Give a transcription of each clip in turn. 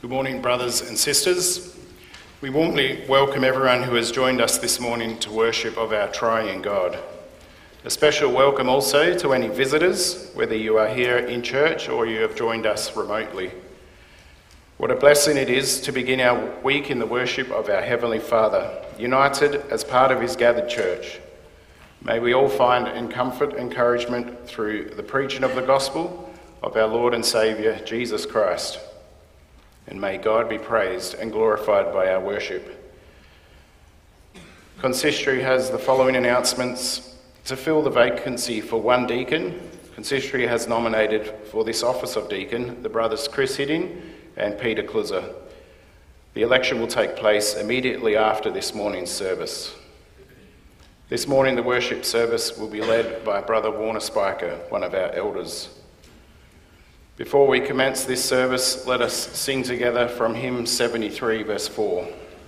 Good morning, brothers and sisters. We warmly welcome everyone who has joined us this morning to worship of our triune God. A special welcome also to any visitors, whether you are here in church or you have joined us remotely. What a blessing it is to begin our week in the worship of our Heavenly Father, united as part of his gathered church. May we all find comfort, encouragement through the preaching of the gospel of our Lord and Saviour, Jesus Christ. And may God be praised and glorified by our worship. Consistory has the following announcements. To fill the vacancy for one deacon, Consistory has nominated for this office of deacon the brothers Chris Hidding and Peter Kluser. The election will take place immediately after this morning's service. This morning the worship service will be led by Brother Warner Spiker, one of our elders. Before we commence this service, let us sing together from hymn 73, verse 4.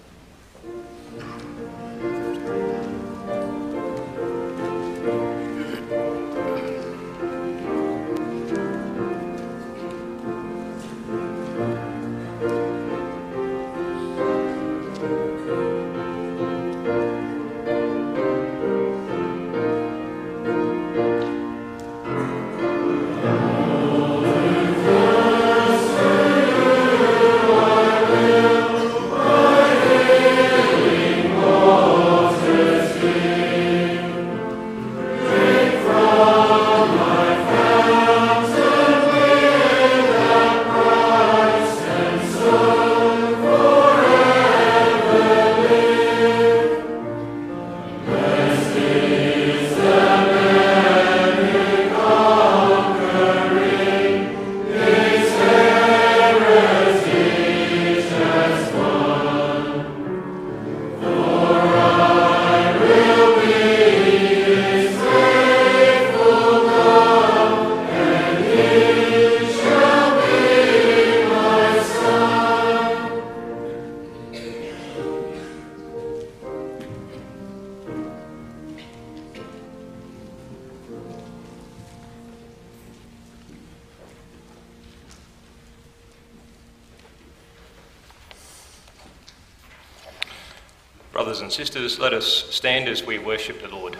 Brothers and sisters, let us stand as we worship the Lord.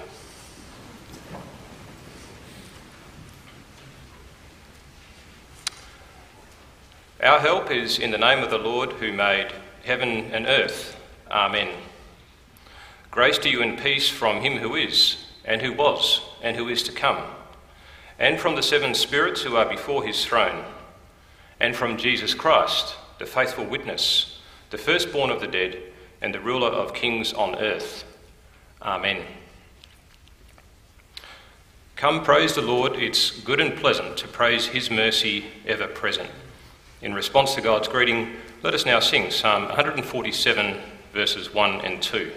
Our help is in the name of the Lord who made heaven and earth. Amen. Grace to you and peace from him who is, and who was, and who is to come, and from the seven spirits who are before his throne, and from Jesus Christ, the faithful witness, the firstborn of the dead, and the ruler of kings on earth. Amen. Come, praise the Lord. It's good and pleasant to praise his mercy ever present. In response to God's greeting, let us now sing Psalm 147, verses 1 and 2.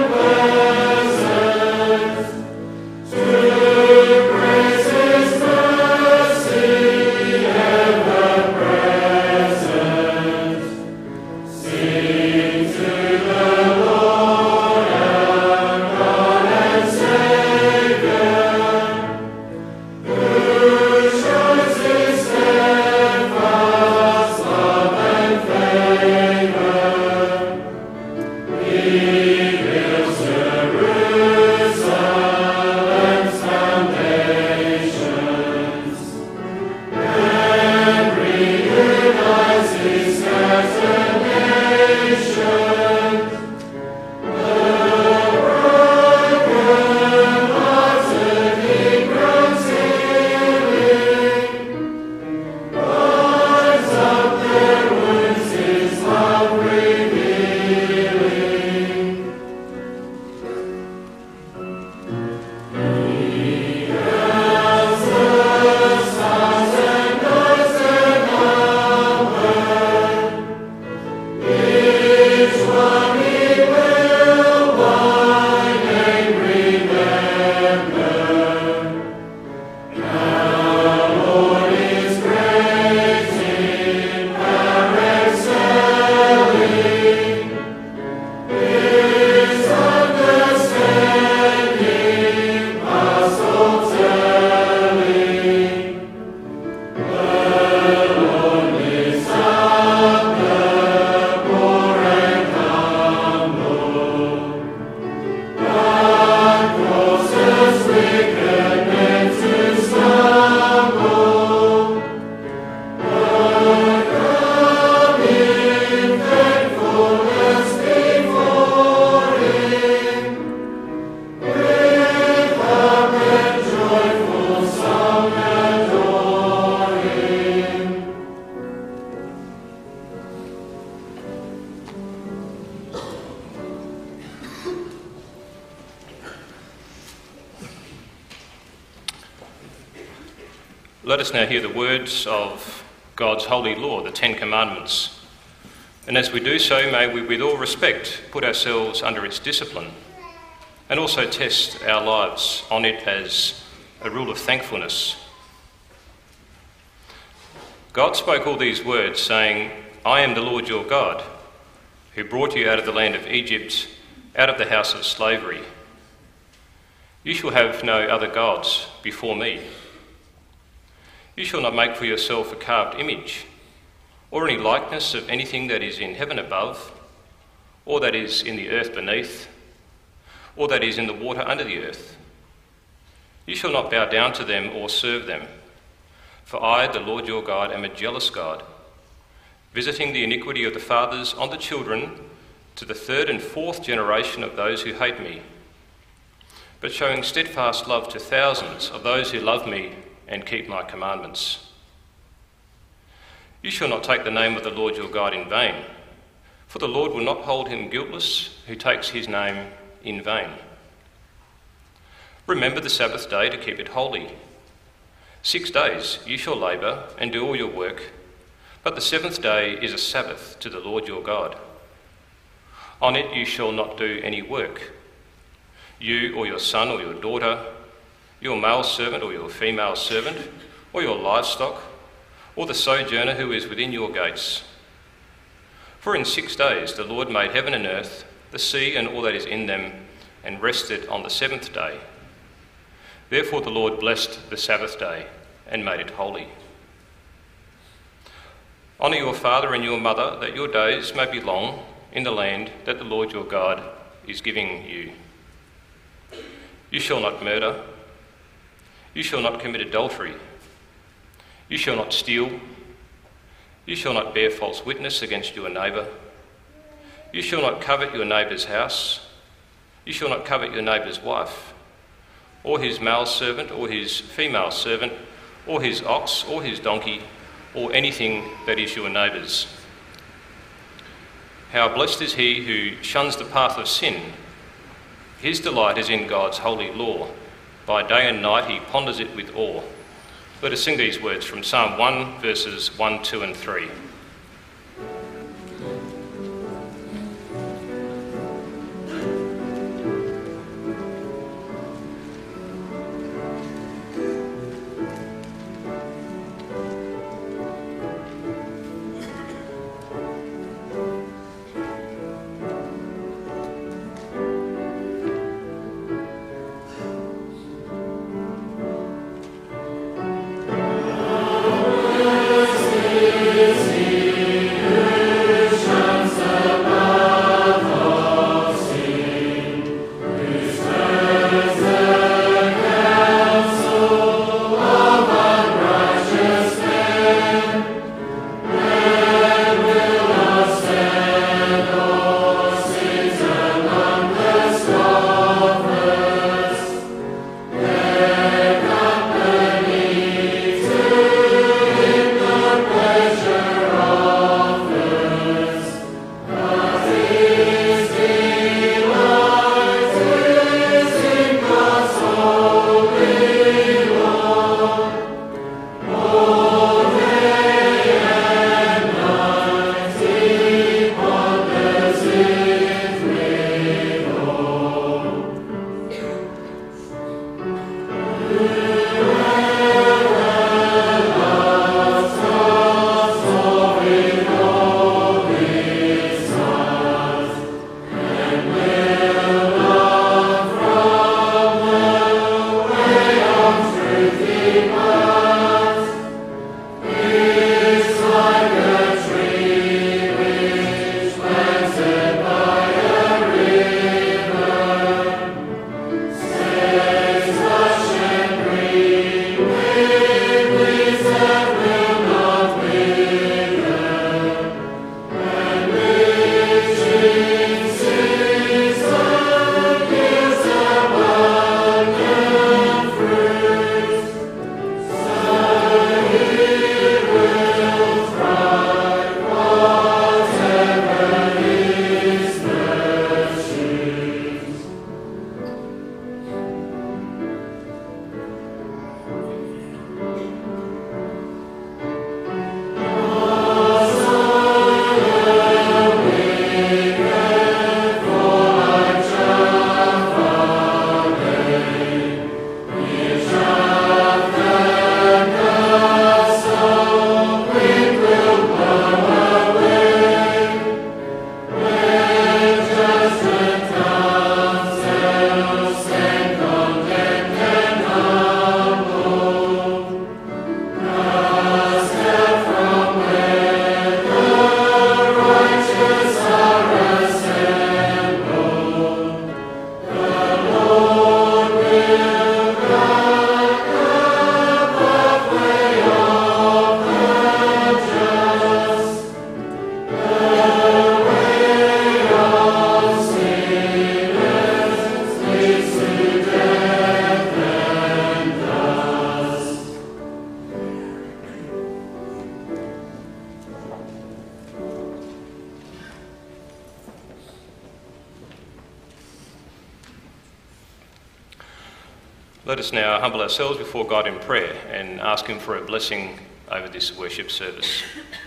Praise Let us now hear the words of God's holy law, the Ten Commandments. And as we do so, may we with all respect put ourselves under its discipline and also test our lives on it as a rule of thankfulness. God spoke all these words, saying, I am the Lord your God, who brought you out of the land of Egypt, out of the house of slavery. You shall have no other gods before me. You shall not make for yourself a carved image, or any likeness of anything that is in heaven above, or that is in the earth beneath, or that is in the water under the earth. You shall not bow down to them or serve them. For I, the Lord your God, am a jealous God, visiting the iniquity of the fathers on the children to the third and fourth generation of those who hate me, but showing steadfast love to thousands of those who love me and keep my commandments. You shall not take the name of the Lord your God in vain, for the Lord will not hold him guiltless who takes his name in vain. Remember the Sabbath day to keep it holy. 6 days you shall labour and do all your work, but the seventh day is a Sabbath to the Lord your God. On it you shall not do any work, you or your son or your daughter, your male servant or your female servant, or your livestock, or the sojourner who is within your gates. For in 6 days the Lord made heaven and earth, the sea and all that is in them, and rested on the seventh day. Therefore the Lord blessed the Sabbath day and made it holy. Honour your father and your mother, that your days may be long in the land that the Lord your God is giving you. You shall not murder. You shall not commit adultery. You shall not steal. You shall not bear false witness against your neighbour. You shall not covet your neighbour's house. You shall not covet your neighbour's wife, or his male servant, or his female servant, or his ox, or his donkey, or anything that is your neighbour's. How blessed is he who shuns the path of sin. His delight is in God's holy law. By day and night he ponders it with awe. Let us sing these words from Psalm 1, verses 1, 2 and 3. Yes. Let us now humble ourselves before God in prayer and ask him for a blessing over this worship service.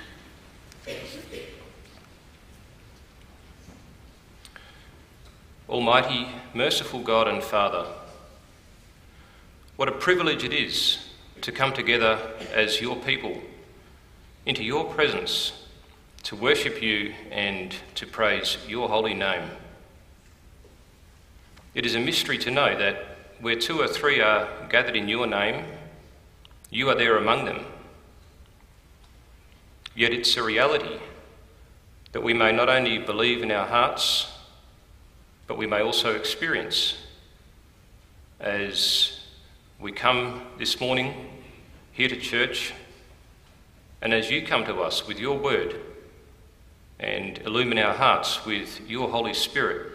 Almighty, merciful God and Father, what a privilege it is to come together as your people into your presence to worship you and to praise your holy name. It is a mystery to know that where two or three are gathered in your name, you are there among them. Yet it's a reality that we may not only believe in our hearts, but we may also experience as we come this morning here to church, and as you come to us with your word and illumine our hearts with your Holy Spirit.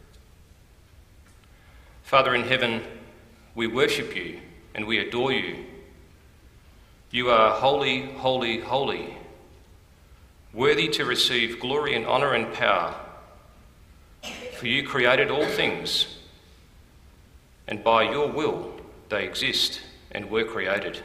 Father in heaven, we worship you and we adore you. You are holy, holy, holy, worthy to receive glory and honour and power. For you created all things, and by your will they exist and were created.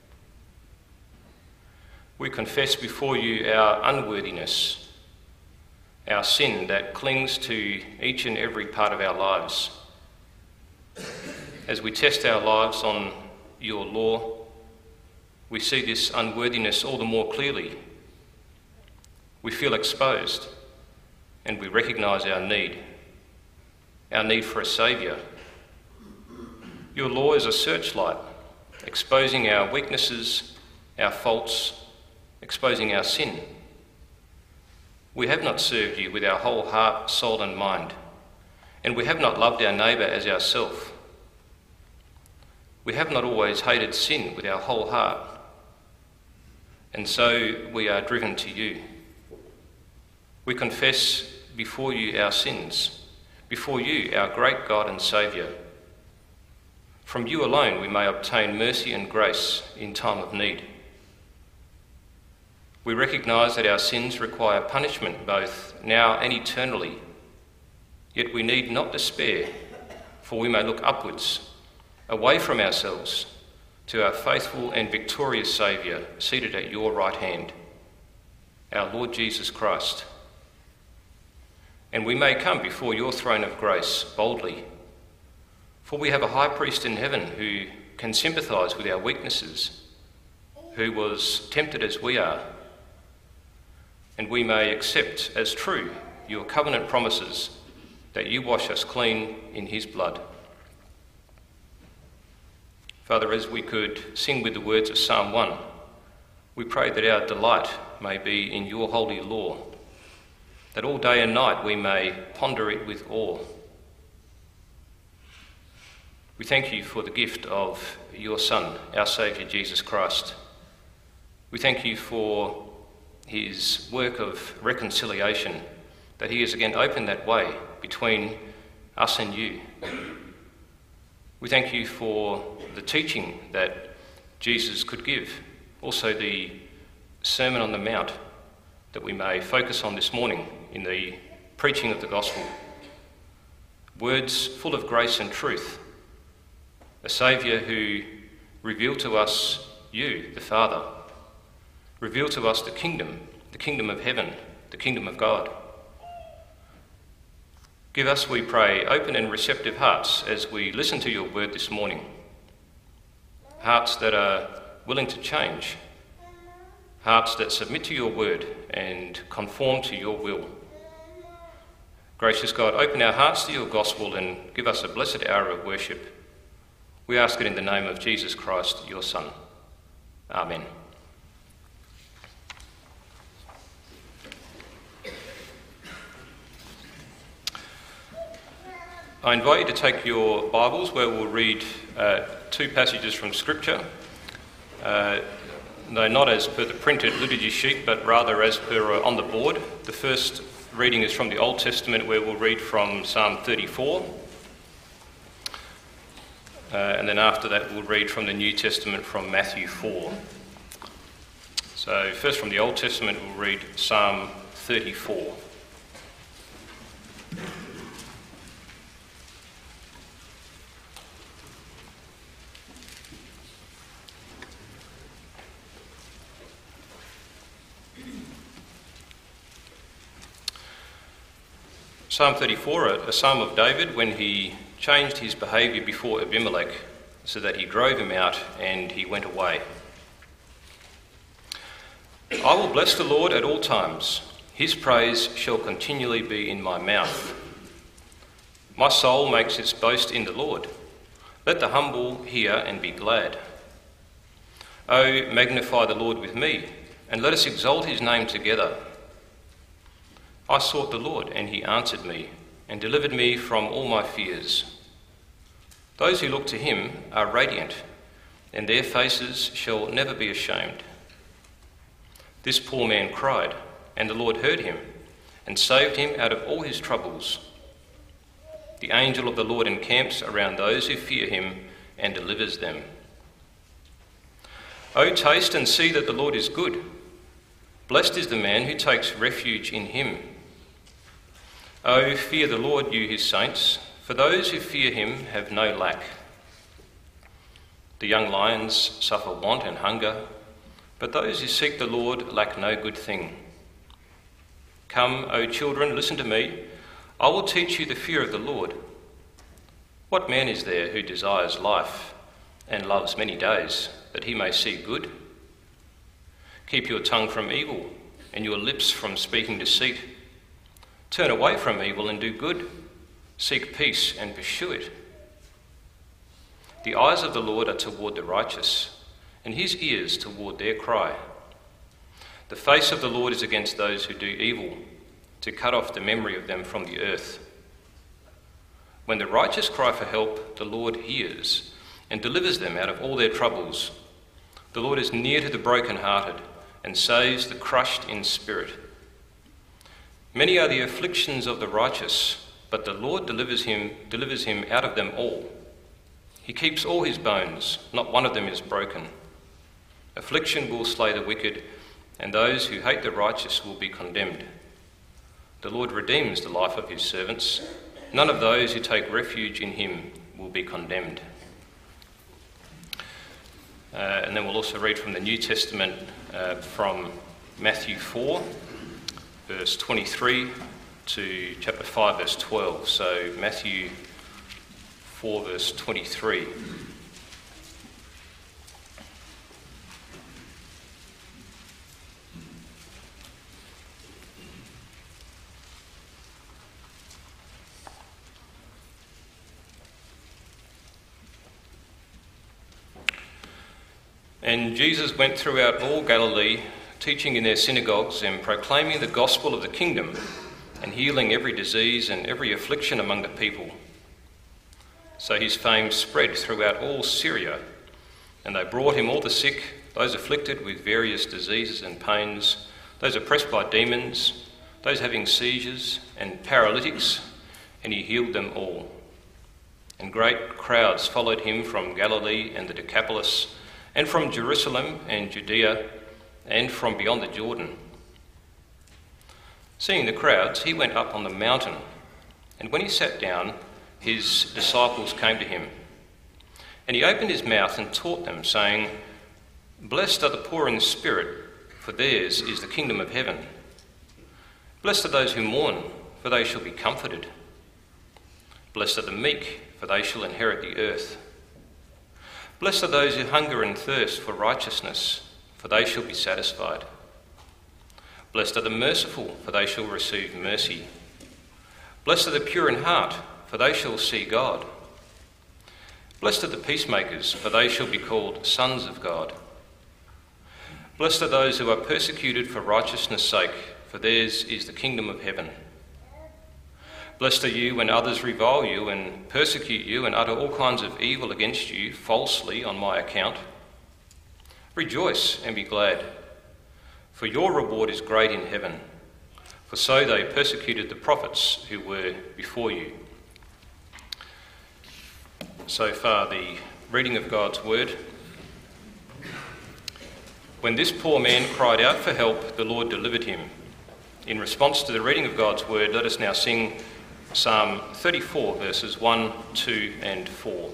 We confess before you our unworthiness, our sin that clings to each and every part of our lives. As we test our lives on your law, we see this unworthiness all the more clearly. We feel exposed and we recognise our need for a saviour. Your law is a searchlight, exposing our weaknesses, our faults, exposing our sin. We have not served you with our whole heart, soul and mind, and we have not loved our neighbour as ourself. We have not always hated sin with our whole heart, and so we are driven to you. We confess before you our sins, before you, our great God and Saviour. From you alone we may obtain mercy and grace in time of need. We recognise that our sins require punishment both now and eternally, yet we need not despair, for we may look upwards, away from ourselves, to our faithful and victorious Saviour seated at your right hand, our Lord Jesus Christ. And we may come before your throne of grace boldly, for we have a high priest in heaven who can sympathise with our weaknesses, who was tempted as we are, and we may accept as true your covenant promises that you wash us clean in his blood. Father, as we could sing with the words of Psalm 1, we pray that our delight may be in your holy law, that all day and night we may ponder it with awe. We thank you for the gift of your Son, our Saviour Jesus Christ. We thank you for his work of reconciliation, that he has again opened that way between us and you. We thank you for the teaching that Jesus could give, also the Sermon on the Mount that we may focus on this morning in the preaching of the gospel. Words full of grace and truth, a Saviour who revealed to us you, the Father, revealed to us the kingdom of heaven, the kingdom of God. Give us, we pray, open and receptive hearts as we listen to your word this morning. Hearts that are willing to change. Hearts that submit to your word and conform to your will. Gracious God, open our hearts to your gospel and give us a blessed hour of worship. We ask it in the name of Jesus Christ, your Son. Amen. I invite you to take your Bibles where we'll read two passages from Scripture, though not as per the printed liturgy sheet, but rather as per on the board. The first reading is from the Old Testament, where we'll read from Psalm 34, and then after that we'll read from the New Testament from Matthew 4. So first from the Old Testament we'll read Psalm 34. Psalm 34, a psalm of David when he changed his behaviour before Abimelech so that he drove him out and he went away. I will bless the Lord at all times. His praise shall continually be in my mouth. My soul makes its boast in the Lord. Let the humble hear and be glad. Oh, magnify the Lord with me, and let us exalt his name together. I sought the Lord, and he answered me, and delivered me from all my fears. Those who look to him are radiant, and their faces shall never be ashamed. This poor man cried, and the Lord heard him, and saved him out of all his troubles. The angel of the Lord encamps around those who fear him, and delivers them. O taste and see that the Lord is good. Blessed is the man who takes refuge in him. O fear the Lord, you his saints, for those who fear him have no lack. The young lions suffer want and hunger, but those who seek the Lord lack no good thing. Come, O children, listen to me. I will teach you the fear of the Lord. What man is there who desires life and loves many days, that he may see good? Keep your tongue from evil and your lips from speaking deceit. Turn away from evil and do good. Seek peace and pursue it. The eyes of the Lord are toward the righteous, and his ears toward their cry. The face of the Lord is against those who do evil, to cut off the memory of them from the earth. When the righteous cry for help, the Lord hears and delivers them out of all their troubles. The Lord is near to the brokenhearted and saves the crushed in spirit. Many are the afflictions of the righteous, but the Lord delivers him out of them all. He keeps all his bones, not one of them is broken. Affliction will slay the wicked, and those who hate the righteous will be condemned. The Lord redeems the life of his servants. None of those who take refuge in him will be condemned. And then we'll also read from the New Testament from Matthew 4, verse 23 to chapter 5, verse 12. So Matthew 4, verse 23. And Jesus went throughout all Galilee, teaching in their synagogues and proclaiming the gospel of the kingdom and healing every disease and every affliction among the people. So his fame spread throughout all Syria, and they brought him all the sick, those afflicted with various diseases and pains, those oppressed by demons, those having seizures and paralytics, and he healed them all. And great crowds followed him from Galilee and the Decapolis, and from Jerusalem and Judea, and from beyond the Jordan. Seeing the crowds, he went up on the mountain, and when he sat down, his disciples came to him. And he opened his mouth and taught them, saying, Blessed are the poor in spirit, for theirs is the kingdom of heaven. Blessed are those who mourn, for they shall be comforted. Blessed are the meek, for they shall inherit the earth. Blessed are those who hunger and thirst for righteousness, for they shall be satisfied. Blessed are the merciful, for they shall receive mercy. Blessed are the pure in heart, for they shall see God. Blessed are the peacemakers, for they shall be called sons of God. Blessed are those who are persecuted for righteousness' sake, for theirs is the kingdom of heaven. Blessed are you when others revile you and persecute you and utter all kinds of evil against you falsely on my account. Rejoice and be glad, for your reward is great in heaven, for so they persecuted the prophets who were before you. So far, the reading of God's word. When this poor man cried out for help, the Lord delivered him. In response to the reading of God's word, let us now sing Psalm 34, verses 1, 2 and 4.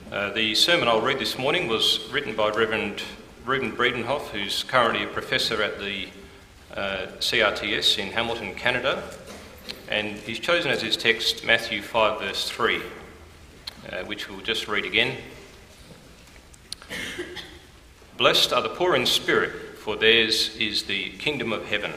The sermon I'll read this morning was written by Reverend Reuben Breedenhoff, who's currently a professor at the CRTS in Hamilton, Canada, and he's chosen as his text Matthew 5 verse 3, which we'll just read again. Blessed are the poor in spirit, for theirs is the kingdom of heaven.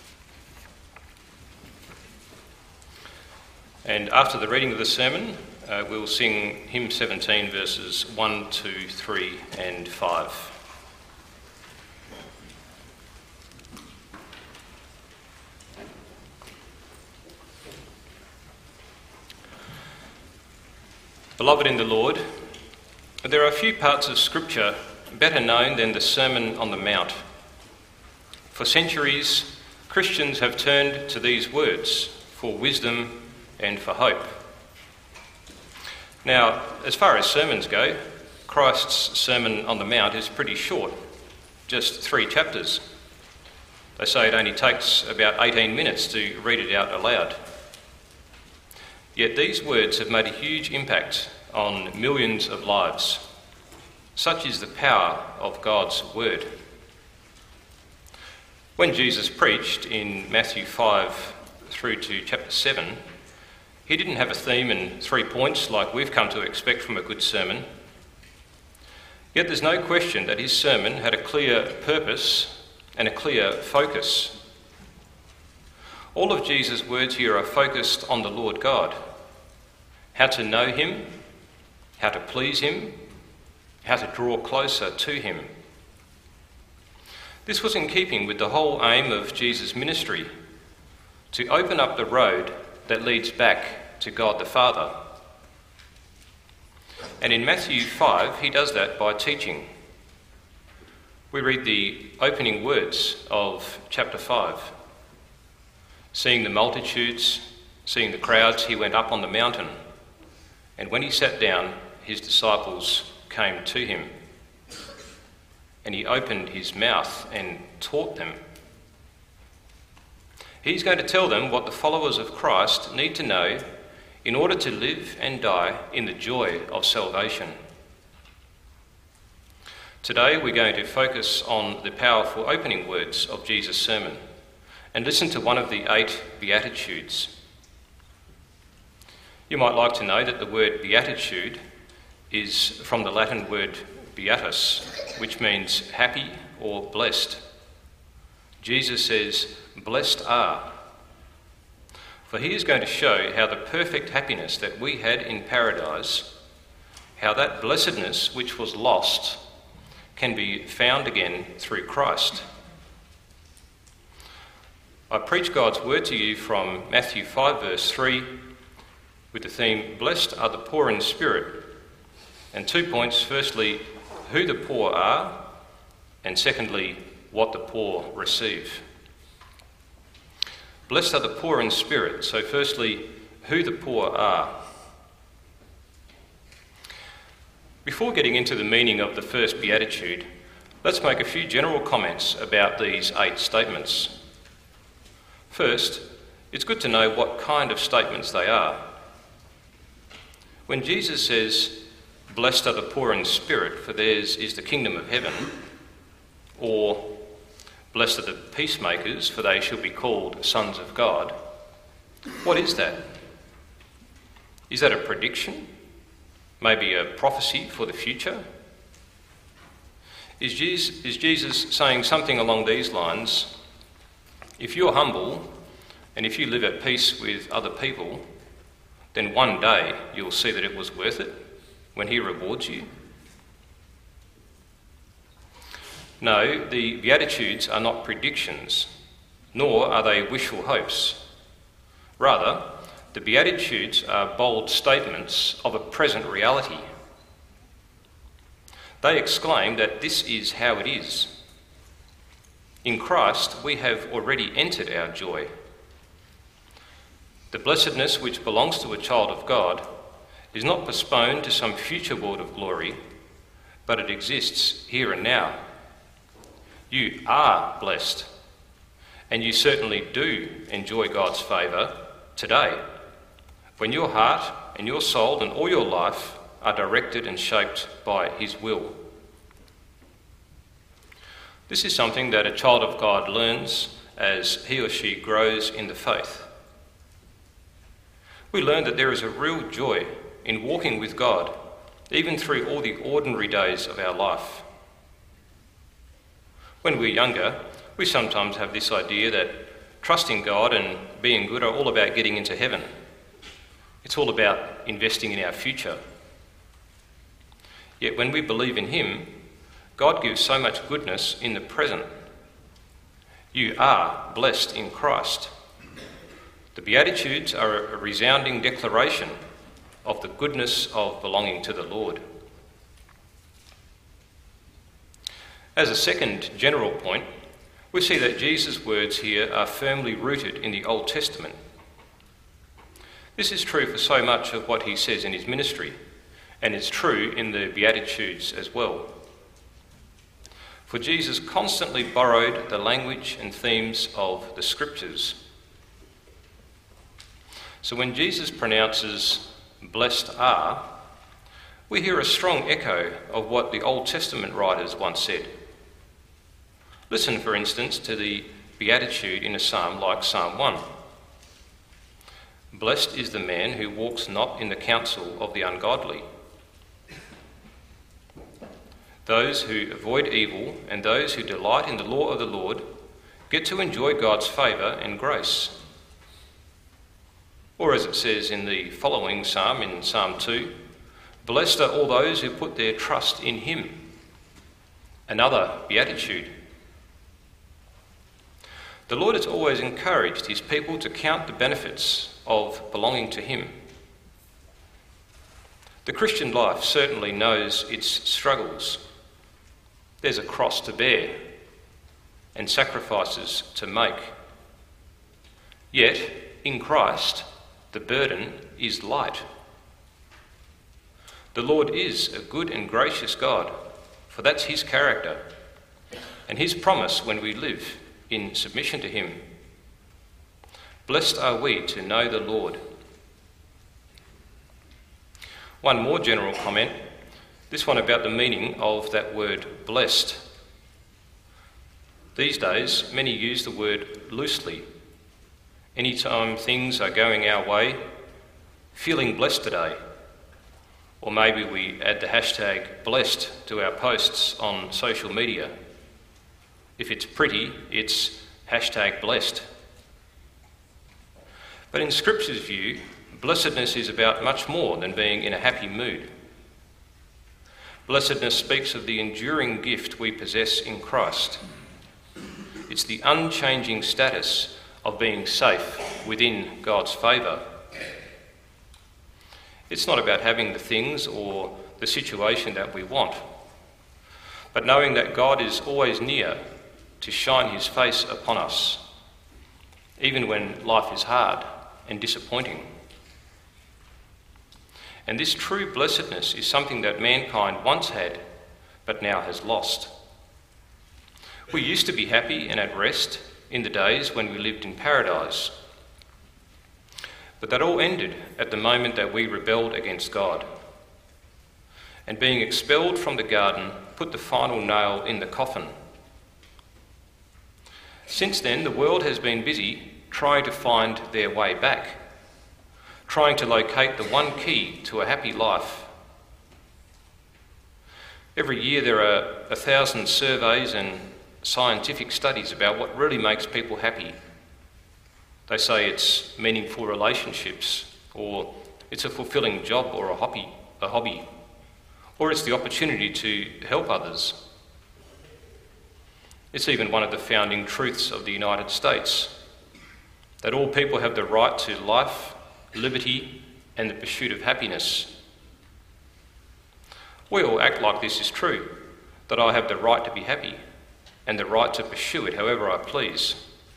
And after the reading of the sermon, we'll sing hymn 17 verses 1, 2, 3 and 5. Beloved in the Lord, there are few parts of Scripture better known than the Sermon on the Mount. For centuries, Christians have turned to these words for wisdom and for hope. Now, as far as sermons go, Christ's Sermon on the Mount is pretty short, just 3 chapters. They say it only takes about 18 minutes to read it out aloud. Yet these words have made a huge impact on millions of lives. Such is the power of God's word. When Jesus preached in Matthew 5 through to chapter 7, he didn't have a theme and 3 points like we've come to expect from a good sermon. Yet there's no question that his sermon had a clear purpose and a clear focus. All of Jesus' words here are focused on the Lord God, how to know him, how to please him, how to draw closer to him. This was in keeping with the whole aim of Jesus' ministry, to open up the road that leads back to God the Father. And in Matthew 5, he does that by teaching. We read the opening words of chapter 5. Seeing the multitudes, seeing the crowds, he went up on the mountain. And when he sat down, his disciples came to him. And he opened his mouth and taught them. He's going to tell them what the followers of Christ need to know in order to live and die in the joy of salvation. Today we're going to focus on the powerful opening words of Jesus' sermon and listen to one of the 8 Beatitudes. You might like to know that the word beatitude is from the Latin word beatus, which means happy or blessed. Jesus says, blessed are. For he is going to show how the perfect happiness that we had in paradise, how that blessedness which was lost can be found again through Christ. I preach God's word to you from Matthew 5 verse 3 with the theme, Blessed are the poor in spirit. And 2 points, firstly, who the poor are, and secondly, what the poor receive. Blessed are the poor in spirit. So firstly, who the poor are. Before getting into the meaning of the first beatitude, let's make a few general comments about these 8 statements. First, it's good to know what kind of statements they are. When Jesus says, blessed are the poor in spirit, for theirs is the kingdom of heaven, or blessed are the peacemakers, for they shall be called sons of God, what is that? Is that a prediction? Maybe a prophecy for the future? Is Jesus saying something along these lines? If you're humble and if you live at peace with other people, then one day you'll see that it was worth it when he rewards you. No, the Beatitudes are not predictions, nor are they wishful hopes. Rather, the Beatitudes are bold statements of a present reality. They exclaim that this is how it is. In Christ, we have already entered our joy. The blessedness which belongs to a child of God is not postponed to some future world of glory, but it exists here and now. You are blessed, and you certainly do enjoy God's favour today, when your heart and your soul and all your life are directed and shaped by his will. This is something that a child of God learns as he or she grows in the faith. We learn that there is a real joy in walking with God, even through all the ordinary days of our life. When we're younger, we sometimes have this idea that trusting God and being good are all about getting into heaven. It's all about investing in our future. Yet when we believe in him, God gives so much goodness in the present. You are blessed in Christ. The Beatitudes are a resounding declaration of the goodness of belonging to the Lord. As a second general point, we see that Jesus' words here are firmly rooted in the Old Testament. This is true for so much of what he says in his ministry, and it's true in the Beatitudes as well. For Jesus constantly borrowed the language and themes of the Scriptures. So when Jesus pronounces "blessed are," we hear a strong echo of what the Old Testament writers once said. Listen, for instance, to the Beatitude in a psalm like Psalm 1. "Blessed is the man who walks not in the counsel of the ungodly. Those who avoid evil and those who delight in the law of the Lord get to enjoy God's favour and grace." Or as it says in the following psalm, in Psalm 2, "Blessed are all those who put their trust in him." Another beatitude. The Lord has always encouraged his people to count the benefits of belonging to him. The Christian life certainly knows its struggles. There's a cross to bear and sacrifices to make. Yet, in Christ, the burden is light. The Lord is a good and gracious God, for that's his character and his promise when we live in submission to him. Blessed are we to know the Lord. One more general comment, this one about the meaning of that word blessed. These days, many use the word loosely. Anytime things are going our way, feeling blessed today. Or maybe we add the hashtag blessed to our posts on social media. If it's pretty, it's hashtag blessed. But in Scripture's view, blessedness is about much more than being in a happy mood. Blessedness speaks of the enduring gift we possess in Christ. It's the unchanging status of being safe within God's favour. It's not about having the things or the situation that we want, but knowing that God is always near to shine his face upon us, even when life is hard and disappointing. And this true blessedness is something that mankind once had, but now has lost. We used to be happy and at rest in the days when we lived in paradise. But that all ended at the moment that we rebelled against God. And being expelled from the garden put the final nail in the coffin. Since then, the world has been busy trying to find their way back, trying to locate the one key to a happy life. Every year there are 1,000 surveys and scientific studies about what really makes people happy. They say it's meaningful relationships, or it's a fulfilling job or a hobby, or it's the opportunity to help others. It's even one of the founding truths of the United States, that all people have the right to life, liberty, and the pursuit of happiness. We all act like this is true, that I have the right to be happy and the right to pursue it however I please.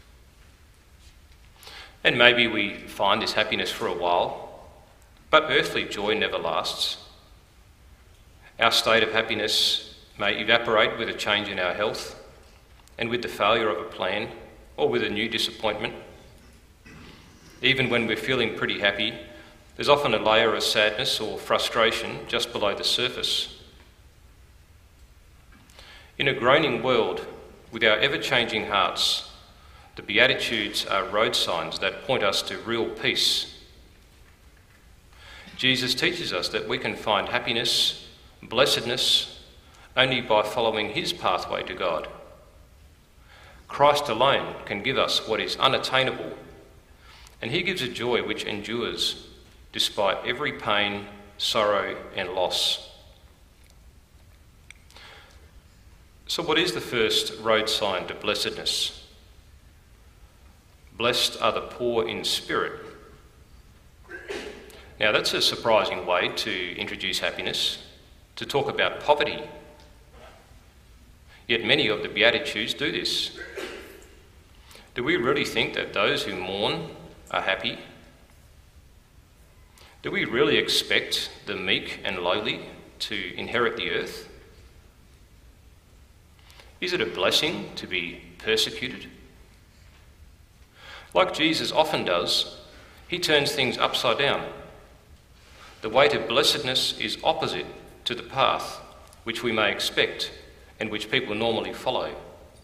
And maybe we find this happiness for a while, but earthly joy never lasts. Our state of happiness may evaporate with a change in our health and with the failure of a plan or with a new disappointment. Even when we're feeling pretty happy, There's often a layer of sadness or frustration just below the surface. In a groaning world, with our ever-changing hearts, the Beatitudes are road signs that point us to real peace. Jesus teaches us that we can find happiness, blessedness, only by following his pathway to God. Christ alone can give us what is unattainable, and he gives a joy which endures despite every pain, sorrow, and loss. So what is the first road sign to blessedness? Blessed are the poor in spirit. Now that's a surprising way to introduce happiness, to talk about poverty. Yet many of the Beatitudes do this. Do we really think that those who mourn are happy? Do we really expect the meek and lowly to inherit the earth? Is it a blessing to be persecuted? Like Jesus often does, he turns things upside down. The way to blessedness is opposite to the path which we may expect and which people normally follow.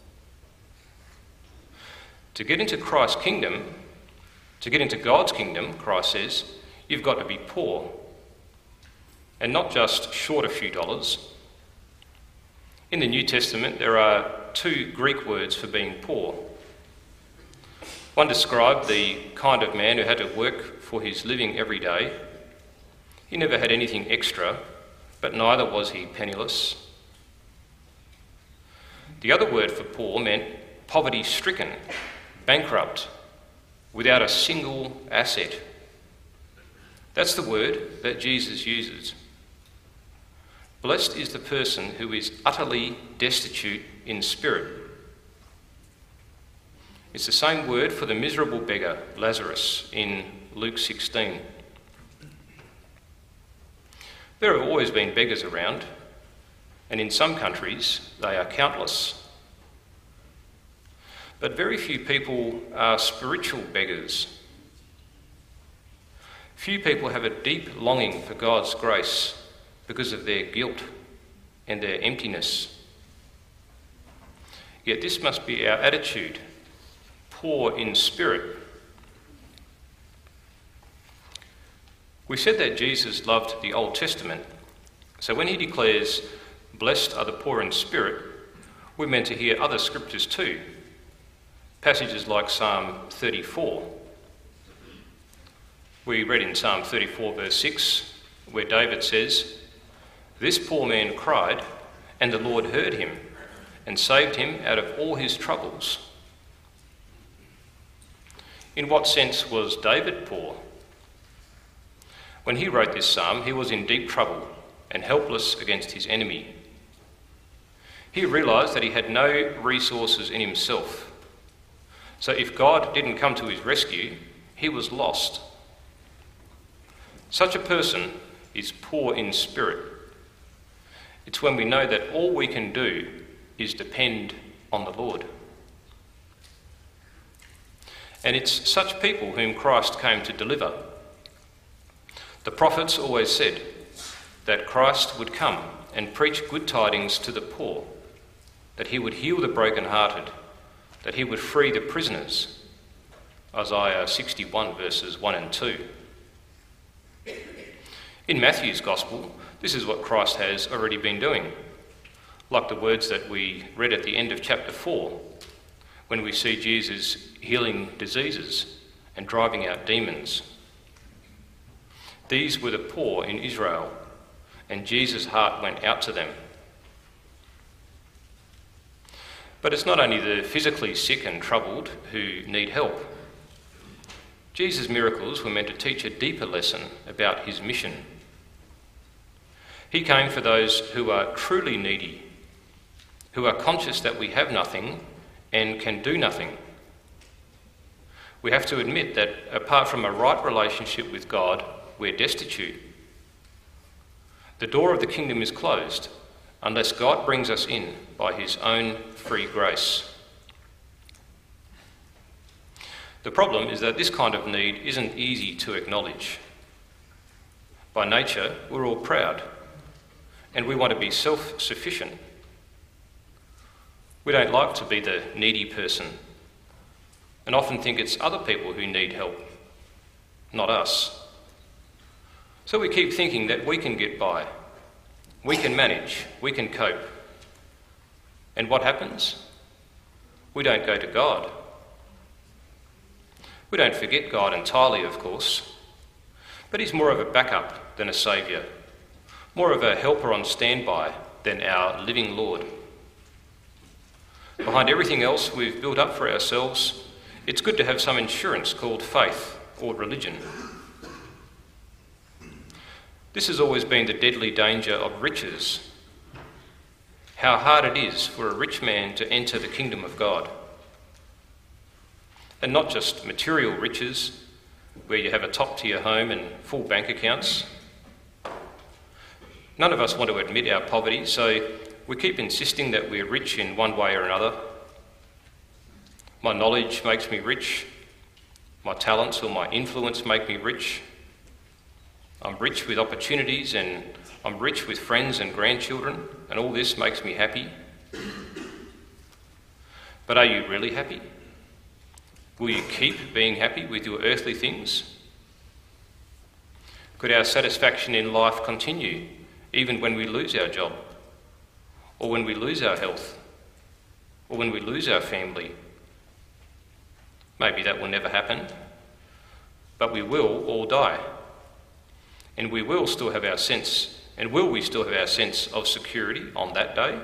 To get into Christ's kingdom, to get into God's kingdom, Christ says, you've got to be poor, and not just short a few dollars. In the New Testament, there are two Greek words for being poor. One described the kind of man who had to work for his living every day. He never had anything extra, but neither was he penniless. The other word for poor meant poverty-stricken, bankrupt, without a single asset. That's the word that Jesus uses. Blessed is the person who is utterly destitute in spirit. It's the same word for the miserable beggar, Lazarus, in Luke 16. There have always been beggars around, and in some countries they are countless. But very few people are spiritual beggars. Few people have a deep longing for God's grace because of their guilt and their emptiness. Yet this must be our attitude, poor in spirit. We said that Jesus loved the Old Testament, so when he declares, "Blessed are the poor in spirit," we're meant to hear other scriptures too, passages like Psalm 34. We read in Psalm 34 verse 6, where David says, "This poor man cried, and the Lord heard him, and saved him out of all his troubles." In what sense was David poor? When he wrote this psalm, he was in deep trouble and helpless against his enemy. He realised that he had no resources in himself. So if God didn't come to his rescue, he was lost. Such a person is poor in spirit. It's when we know that all we can do is depend on the Lord. And it's such people whom Christ came to deliver. The prophets always said that Christ would come and preach good tidings to the poor, that he would heal the brokenhearted, that he would free the prisoners. Isaiah 61 verses 1 and 2. In Matthew's Gospel, this is what Christ has already been doing, like the words that we read at the end of chapter 4, when we see Jesus healing diseases and driving out demons. These were the poor in Israel, and Jesus' heart went out to them. But it's not only the physically sick and troubled who need help. Jesus' miracles were meant to teach a deeper lesson about his mission. He came for those who are truly needy, who are conscious that we have nothing and can do nothing. We have to admit that apart from a right relationship with God, we're destitute. The door of the kingdom is closed unless God brings us in by his own free grace. The problem is that this kind of need isn't easy to acknowledge. By nature, we're all proud, and we want to be self-sufficient. We don't like to be the needy person, and often think it's other people who need help, not us. So we keep thinking that we can get by, we can manage, we can cope. And what happens? We don't go to God. We don't forget God entirely, of course, but he's more of a backup than a saviour, more of a helper on standby than our living Lord. Behind everything else we've built up for ourselves, it's good to have some insurance called faith or religion. This has always been the deadly danger of riches. How hard it is for a rich man to enter the kingdom of God. And not just material riches, where you have a top-tier home and full bank accounts. None of us want to admit our poverty, so we keep insisting that we're rich in one way or another. My knowledge makes me rich. My talents or my influence make me rich. I'm rich with opportunities and I'm rich with friends and grandchildren, and all this makes me happy. But are you really happy? Will you keep being happy with your earthly things? Could our satisfaction in life continue even when we lose our job, or when we lose our health, or when we lose our family? Maybe that will never happen, but we will all die. And we will still have our sense, and will we still have our sense of security on that day?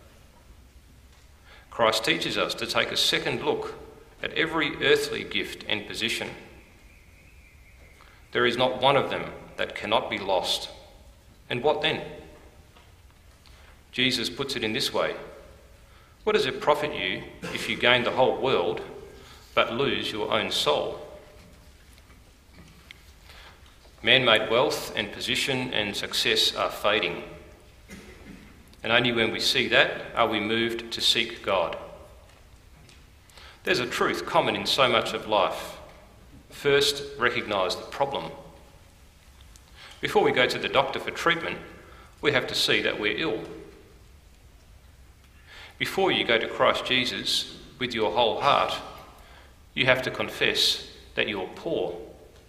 Christ teaches us to take a second look at every earthly gift and position. There is not one of them that cannot be lost. And what then? Jesus puts it in this way: what does it profit you if you gain the whole world but lose your own soul? Man-made wealth and position and success are fading. And only when we see that are we moved to seek God. There's a truth common in so much of life. First, recognise the problem. Before we go to the doctor for treatment, we have to see that we're ill. Before you go to Christ Jesus with your whole heart, you have to confess that you're poor.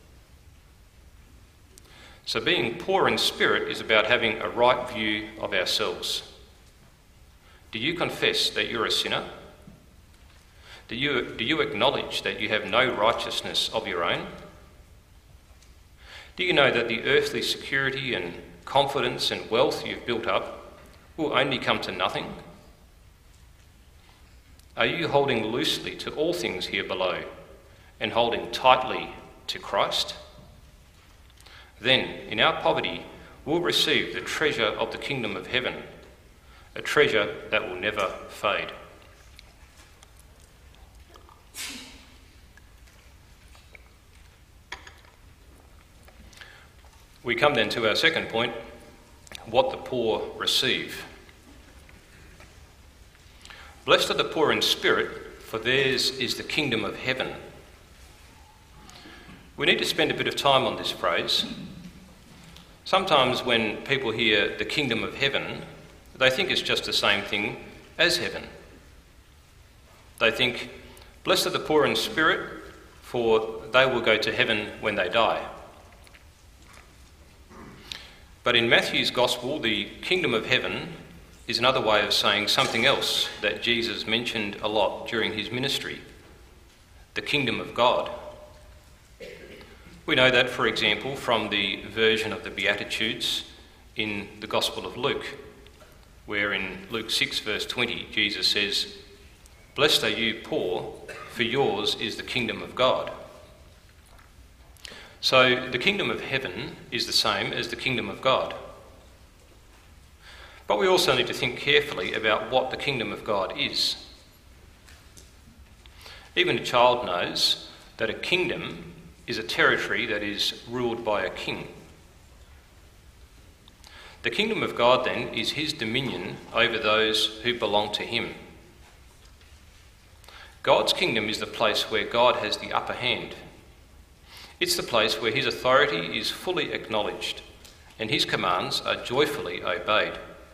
So being poor in spirit is about having a right view of ourselves. Do you confess that you're a sinner? Do you acknowledge that you have no righteousness of your own? Do you know that the earthly security and confidence and wealth you've built up will only come to nothing? Are you holding loosely to all things here below and holding tightly to Christ? Then, in our poverty, we'll receive the treasure of the kingdom of heaven, a treasure that will never fade. We come then to our second point, what the poor receive. Blessed are the poor in spirit, for theirs is the kingdom of heaven. We need to spend a bit of time on this phrase. Sometimes when people hear the kingdom of heaven, they think it's just the same thing as heaven. They think, blessed are the poor in spirit, for they will go to heaven when they die. But in Matthew's Gospel, the kingdom of heaven is another way of saying something else that Jesus mentioned a lot during his ministry, the kingdom of God. We know that, for example, from the version of the Beatitudes in the Gospel of Luke, where in Luke 6 verse 20, Jesus says, "Blessed are you poor, for yours is the kingdom of God." So the kingdom of heaven is the same as the kingdom of God. But we also need to think carefully about what the kingdom of God is. Even a child knows that a kingdom is a territory that is ruled by a king. The kingdom of God, then, is his dominion over those who belong to him. God's kingdom is the place where God has the upper hand. It's the place where his authority is fully acknowledged and his commands are joyfully obeyed.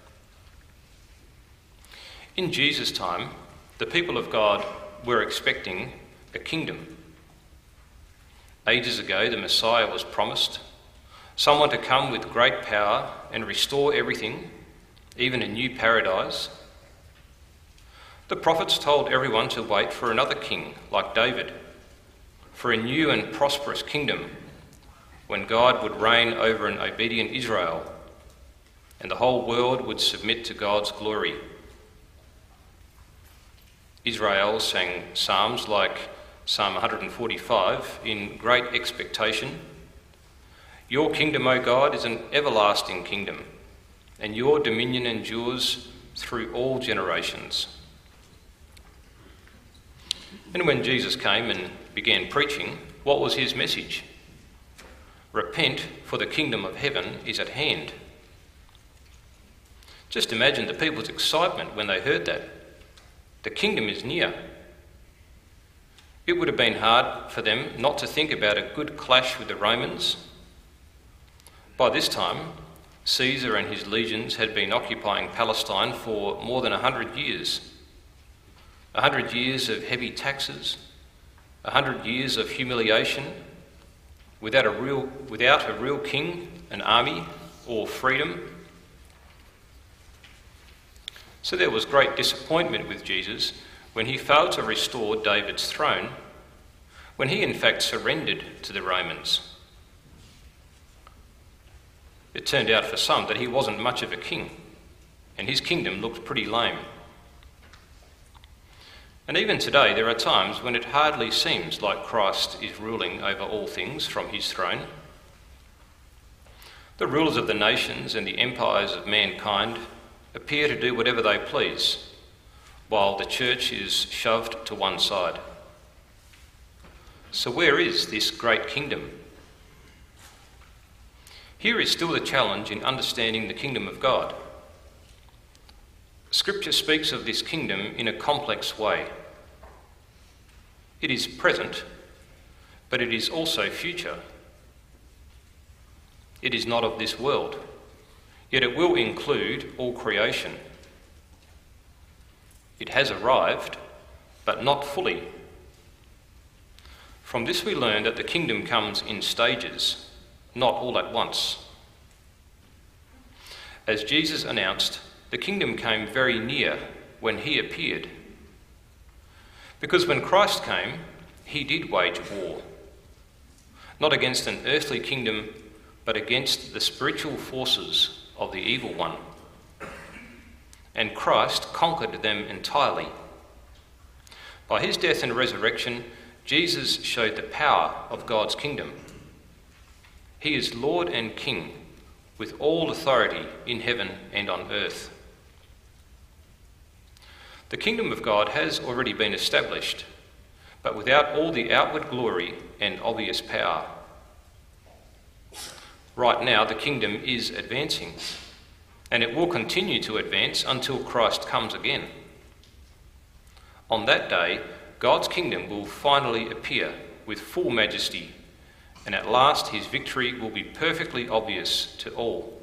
In Jesus' time, the people of God were expecting a kingdom. Ages ago, the Messiah was promised, someone to come with great power and restore everything, even a new paradise. The prophets told everyone to wait for another king like David, for a new and prosperous kingdom when God would reign over an obedient Israel and the whole world would submit to God's glory. Israel sang psalms like Psalm 145 in great expectation. Your kingdom, O God, is an everlasting kingdom, and your dominion endures through all generations. And when Jesus came and began preaching, what was his message? Repent, for the kingdom of heaven is at hand. Just imagine the people's excitement when they heard that. The kingdom is near. It would have been hard for them not to think about a good clash with the Romans. By this time, Caesar and his legions had been occupying Palestine for more than 100 years. 100 years of heavy taxes, 100 years of humiliation, without a real king, an army, or freedom. So there was great disappointment with Jesus when he failed to restore David's throne, when he in fact surrendered to the Romans. It turned out for some that he wasn't much of a king, and his kingdom looked pretty lame. And even today there are times when it hardly seems like Christ is ruling over all things from his throne. The rulers of the nations and the empires of mankind appear to do whatever they please, while the church is shoved to one side. So where is this great kingdom? Here is still the challenge in understanding the kingdom of God. Scripture speaks of this kingdom in a complex way. It is present, but it is also future. It is not of this world, yet it will include all creation. It has arrived, but not fully. From this we learn that the kingdom comes in stages, not all at once. As Jesus announced, the kingdom came very near when he appeared. Because when Christ came, he did wage war, not against an earthly kingdom, but against the spiritual forces of the evil one. And Christ conquered them entirely. By his death and resurrection, Jesus showed the power of God's kingdom. He is Lord and King, with all authority in heaven and on earth. The kingdom of God has already been established, but without all the outward glory and obvious power. Right now, the kingdom is advancing, and it will continue to advance until Christ comes again. On that day, God's kingdom will finally appear with full majesty, and at last his victory will be perfectly obvious to all.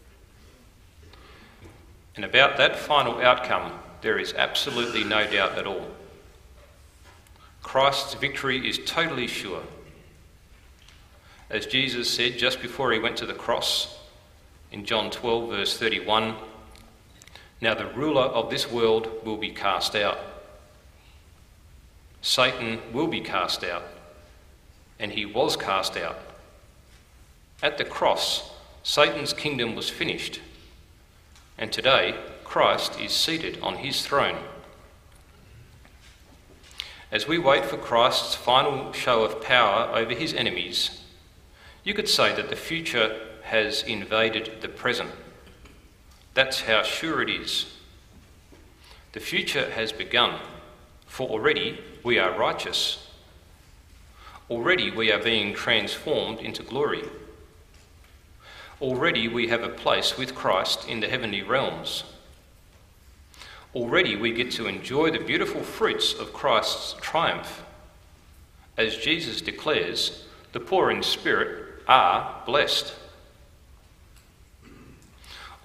And about that final outcome, there is absolutely no doubt at all. Christ's victory is totally sure. As Jesus said just before he went to the cross, in John 12 verse 31, "Now the ruler of this world will be cast out. Satan will be cast out, and he was cast out. At the cross, Satan's kingdom was finished, and today Christ is seated on his throne." As we wait for Christ's final show of power over his enemies, you could say that the future has invaded the present. That's how sure it is. The future has begun, for already we are righteous. Already we are being transformed into glory. Already we have a place with Christ in the heavenly realms. Already we get to enjoy the beautiful fruits of Christ's triumph. As Jesus declares, the poor in spirit are blessed.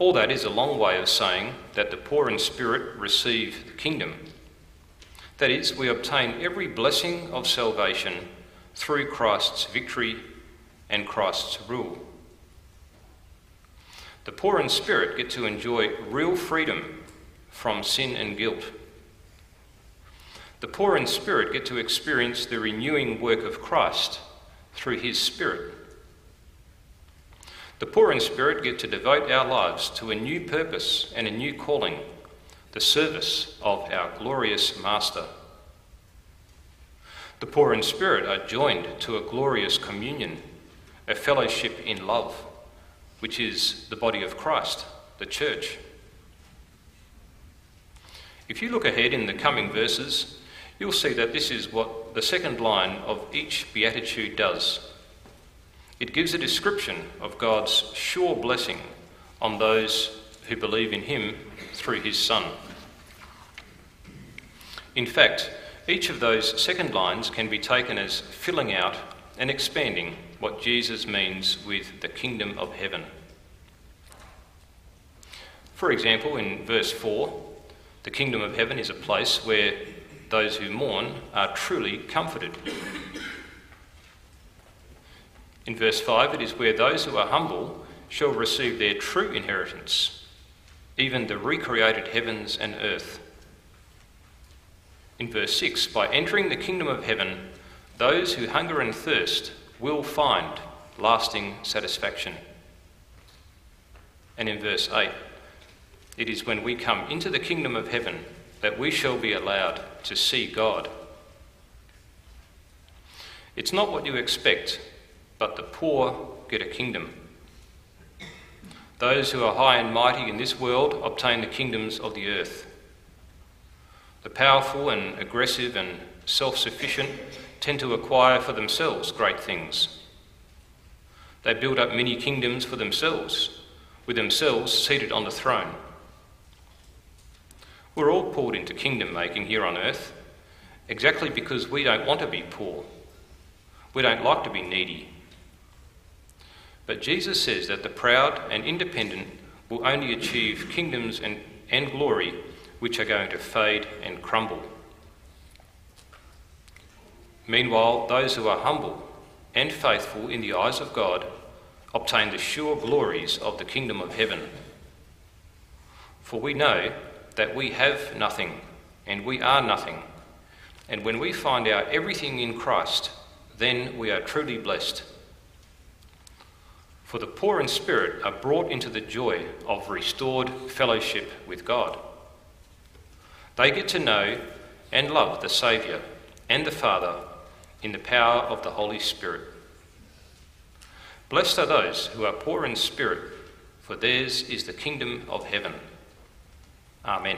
All that is a long way of saying that the poor in spirit receive the kingdom. That is, we obtain every blessing of salvation through Christ's victory and Christ's rule. The poor in spirit get to enjoy real freedom from sin and guilt. The poor in spirit get to experience the renewing work of Christ through his Spirit. The poor in spirit get to devote our lives to a new purpose and a new calling, the service of our glorious Master. The poor in spirit are joined to a glorious communion, a fellowship in love, which is the body of Christ, the church. If you look ahead in the coming verses, you'll see that this is what the second line of each beatitude does. It gives a description of God's sure blessing on those who believe in him through his Son. In fact, each of those second lines can be taken as filling out and expanding what Jesus means with the kingdom of heaven. For example, in verse 4, the kingdom of heaven is a place where those who mourn are truly comforted. In verse 5, it is where those who are humble shall receive their true inheritance, even the recreated heavens and earth. In verse 6, by entering the kingdom of heaven, those who hunger and thirst will find lasting satisfaction. And in verse 8, it is when we come into the kingdom of heaven that we shall be allowed to see God. It's not what you expect, but the poor get a kingdom. Those who are high and mighty in this world obtain the kingdoms of the earth. The powerful and aggressive and self-sufficient tend to acquire for themselves great things. They build up many kingdoms for themselves, with themselves seated on the throne. We're all pulled into kingdom making here on earth, exactly because we don't want to be poor. We don't like to be needy. But Jesus says that the proud and independent will only achieve kingdoms and glory which are going to fade and crumble. Meanwhile, those who are humble and faithful in the eyes of God obtain the sure glories of the kingdom of heaven. For we know that we have nothing and we are nothing, and when we find our everything in Christ, then we are truly blessed. For the poor in spirit are brought into the joy of restored fellowship with God. They get to know and love the Saviour and the Father in the power of the Holy Spirit. Blessed are those who are poor in spirit, for theirs is the kingdom of heaven. Amen.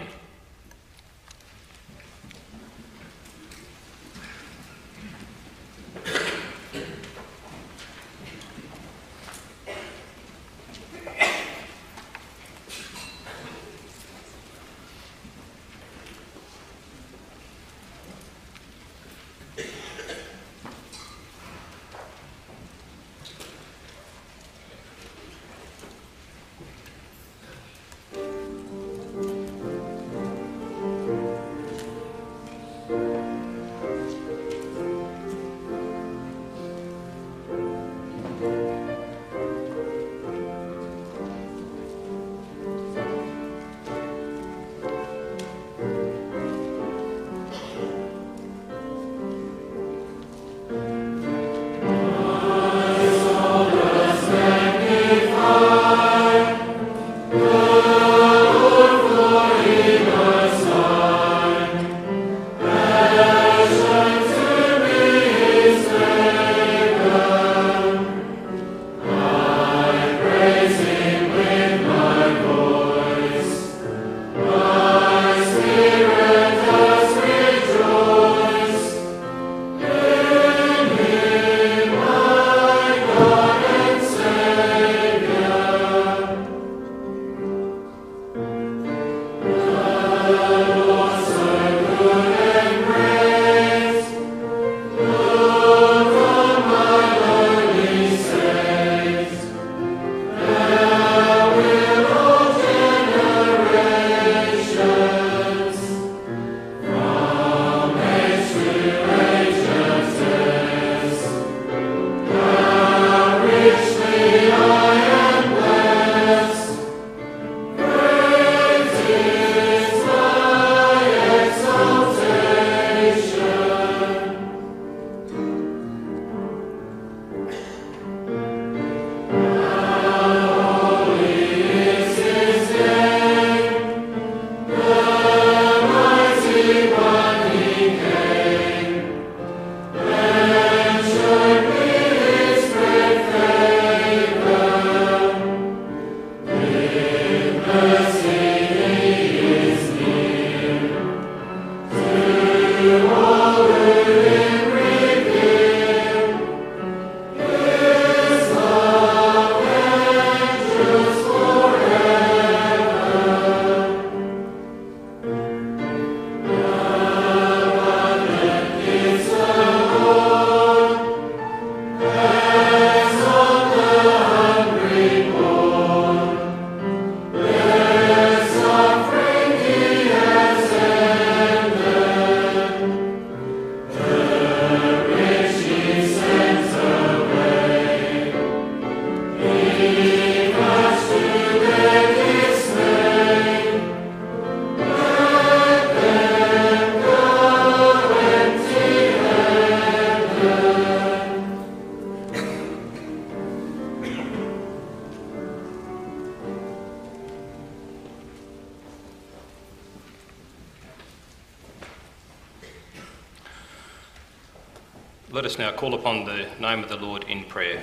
Let us now call upon the name of the Lord in prayer.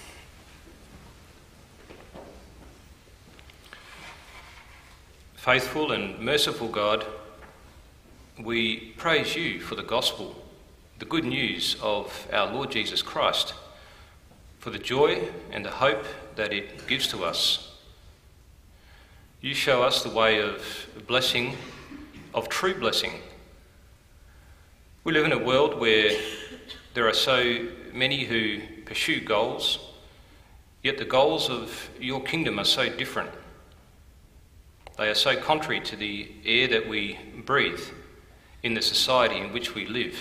Faithful and merciful God, we praise you for the gospel, the good news of our Lord Jesus Christ, for the joy and the hope that it gives to us. You show us the way of blessing, of true blessing. We live in a world where there are so many who pursue goals, yet the goals of your kingdom are so different. They are so contrary to the air that we breathe in the society in which we live.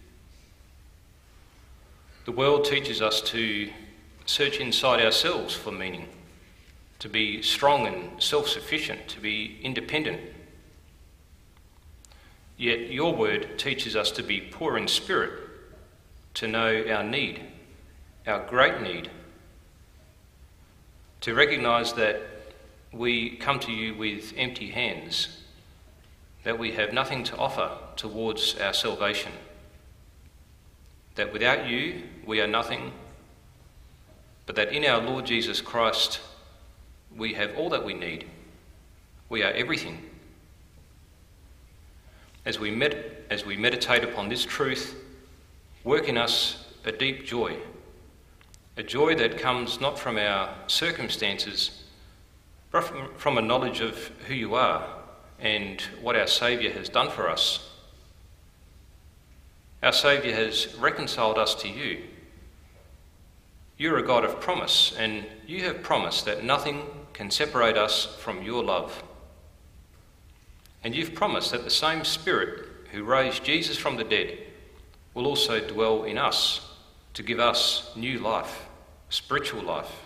The world teaches us to search inside ourselves for meaning, to be strong and self-sufficient, to be independent. Yet your word teaches us to be poor in spirit, to know our need, our great need, to recognise that we come to you with empty hands, that we have nothing to offer towards our salvation, that without you we are nothing, but that in our Lord Jesus Christ we have all that we need. We are everything. As we meditate upon this truth, work in us a deep joy, a joy that comes not from our circumstances, but from a knowledge of who you are and what our Saviour has done for us. Our Saviour has reconciled us to you. You're a God of promise, and you have promised that nothing can separate us from your love. And you've promised that the same Spirit who raised Jesus from the dead will also dwell in us to give us new life, spiritual life.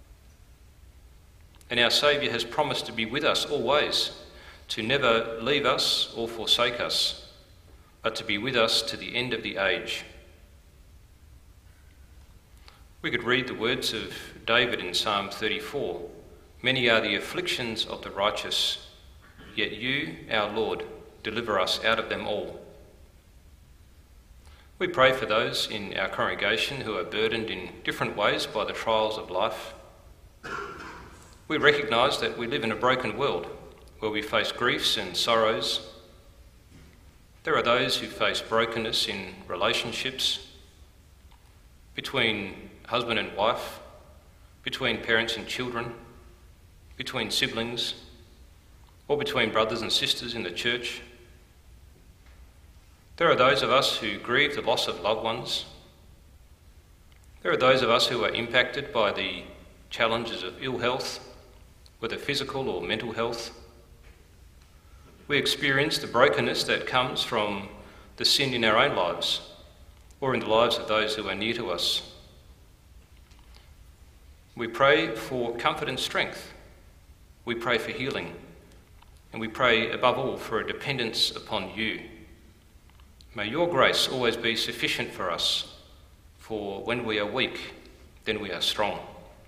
And our Saviour has promised to be with us always, to never leave us or forsake us, but to be with us to the end of the age. We could read the words of David in Psalm 34. Many are the afflictions of the righteous, yet you, our Lord, deliver us out of them all. We pray for those in our congregation who are burdened in different ways by the trials of life. We recognise that we live in a broken world where we face griefs and sorrows. There are those who face brokenness in relationships, between husband and wife, between parents and children, between siblings, or between brothers and sisters in the church. There are those of us who grieve the loss of loved ones. There are those of us who are impacted by the challenges of ill health, whether physical or mental health. We experience the brokenness that comes from the sin in our own lives or in the lives of those who are near to us. We pray for comfort and strength. We pray for healing. And we pray above all for a dependence upon you. May your grace always be sufficient for us, for when we are weak, then we are strong.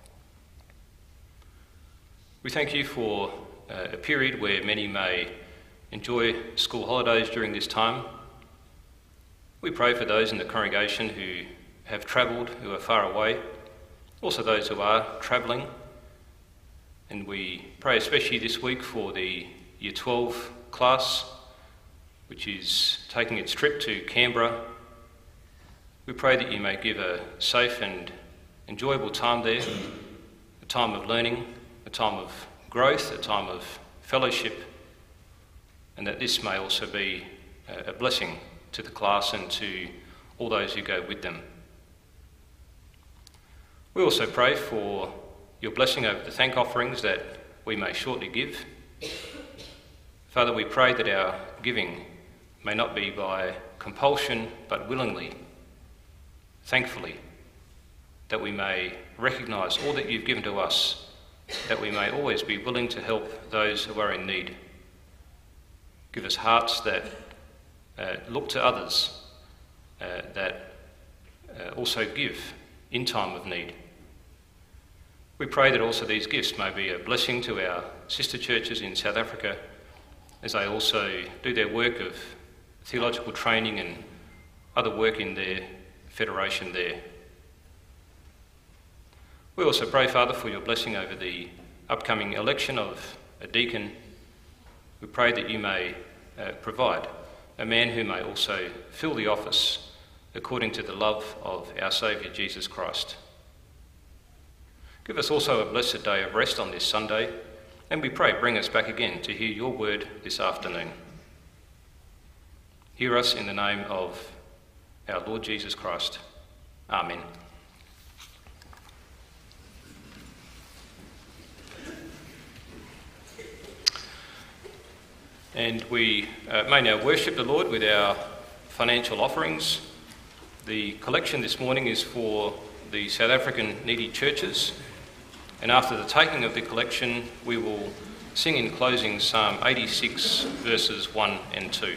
We thank you for a period where many may enjoy school holidays during this time. We pray for those in the congregation who have travelled, who are far away, also those who are travelling. And we pray especially this week for the Year 12 class, which is taking its trip to Canberra. We pray that you may give a safe and enjoyable time there, a time of learning, a time of growth, a time of fellowship, and that this may also be a blessing to the class and to all those who go with them. We also pray for your blessing over the thank offerings that we may shortly give. Father, we pray that our giving may not be by compulsion but willingly, thankfully, that we may recognise all that you've given to us, that we may always be willing to help those who are in need. Give us hearts that look to others, that also give in time of need. We pray that also these gifts may be a blessing to our sister churches in South Africa as they also do their work of theological training and other work in their federation there. We also pray, Father, for your blessing over the upcoming election of a deacon. We pray that you may provide a man who may also fill the office according to the love of our Saviour Jesus Christ. Give us also a blessed day of rest on this Sunday, and we pray bring us back again to hear your word this afternoon. Hear us in the name of our Lord Jesus Christ. Amen. And we may now worship the Lord with our financial offerings. The collection this morning is for the South African needy churches. And after the taking of the collection, we will sing in closing Psalm 86, verses 1 and 2.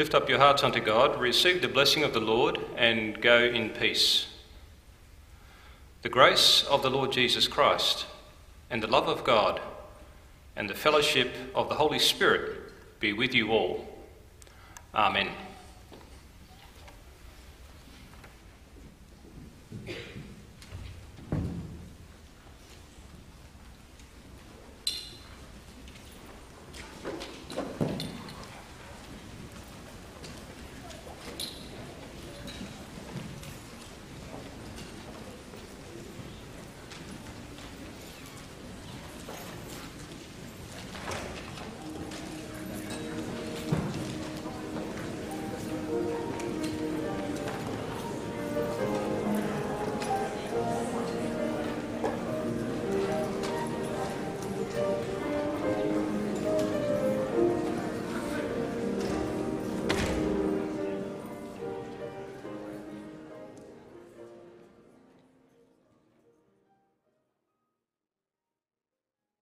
lift up your hearts unto God, receive the blessing of the Lord, and go in peace. The grace of the Lord Jesus Christ, and the love of God, and the fellowship of the Holy Spirit be with you all. Amen.